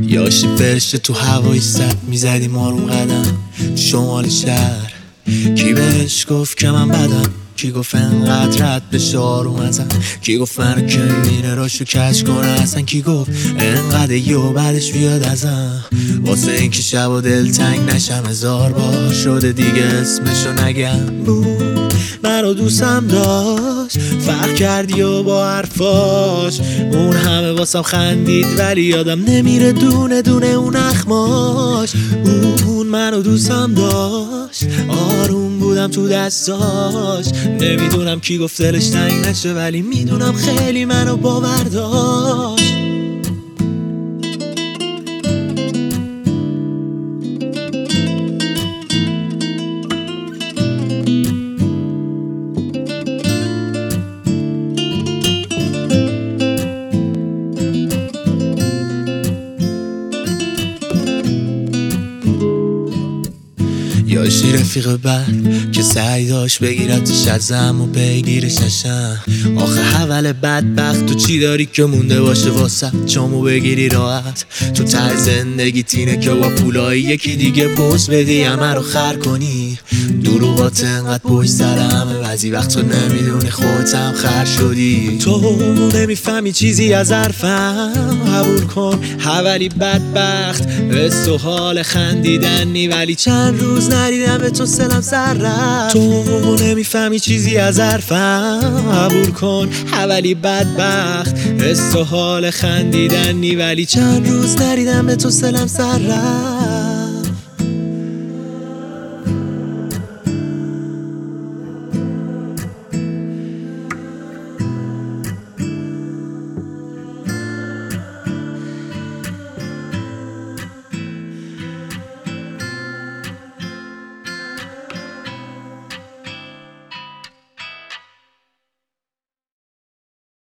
یاشی فرشته تو هوای سد میزدی ما رو قدم شمال شهر. کی بهش گفت که من بدم؟ کی گفت انقدر رد بشه آروم ازم؟ کی گفت منو که میره راشو کش کنه اصلا؟ کی گفت انقدر یه بعدش بیاد ازم؟ واسه اینکه شب و دل تنگ نشم هزار بار شده دیگه اسمشو نگم. بود منو دوستم داشت فرق کردی و با حرفاش اون همه واسم خندید ولی یادم نمیره دونه دونه اون اخماش. اون منو دوستم داشت آروم بودم تو دستاش. نمیدونم کی گفت دلش تنگ نشه ولی میدونم خیلی منو باور داشت. یاشی رفیق بد که سعی داشت بگیرتش ازم و بگیرش اشم. آخه حول بدبخت تو چی داری که مونده باشه واسه چامو بگیری راحت؟ تو ته زندگی تینه که با پولایی یکی دیگه پوز بدی همه رو خر کنی. دروغات انقدر پشت سر همه بعضی وقت تو نمیدونی خودت هم خر شدی. تو نمیفهمی چیزی از حرفم قبول کن حولی بدبخت بس تو حال خندیدنی ولی چند روز ندیدم به تو سلم سر رفت. تو نمیفهمی چیزی از حرفم قبول کن حولی بدبخت بس تو حال خندیدنی ولی چند روز ندیدم به تو سلم سر رفت.